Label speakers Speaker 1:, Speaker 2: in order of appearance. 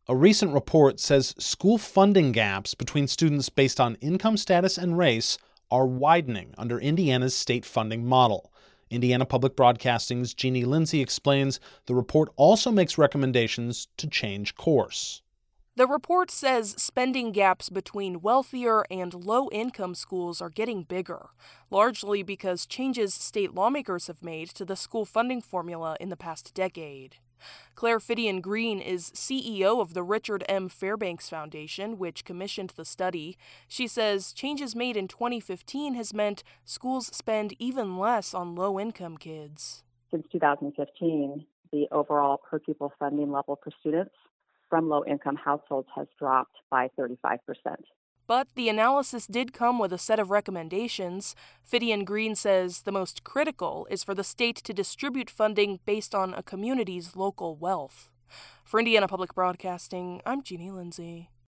Speaker 1: A recent report says school funding gaps between students based on income status and race are widening under Indiana's state funding model. Indiana Public Broadcasting's Jeannie Lindsay explains the report also makes recommendations to change course.
Speaker 2: The report says spending gaps between wealthier and low-income schools are getting bigger, largely because changes state lawmakers have made to the school funding formula in the past decade. Claire Fidian-Green is CEO of the Richard M. Fairbanks Foundation, which commissioned the study. She says changes made in 2015 has meant schools spend even less on low-income kids.
Speaker 3: Since 2015, the overall per pupil funding level for students from low-income households has dropped by 35%.
Speaker 2: But the analysis did come with a set of recommendations. Fidian-Green says the most critical is for the state to distribute funding based on a community's local wealth. For Indiana Public Broadcasting, I'm Jeannie Lindsay.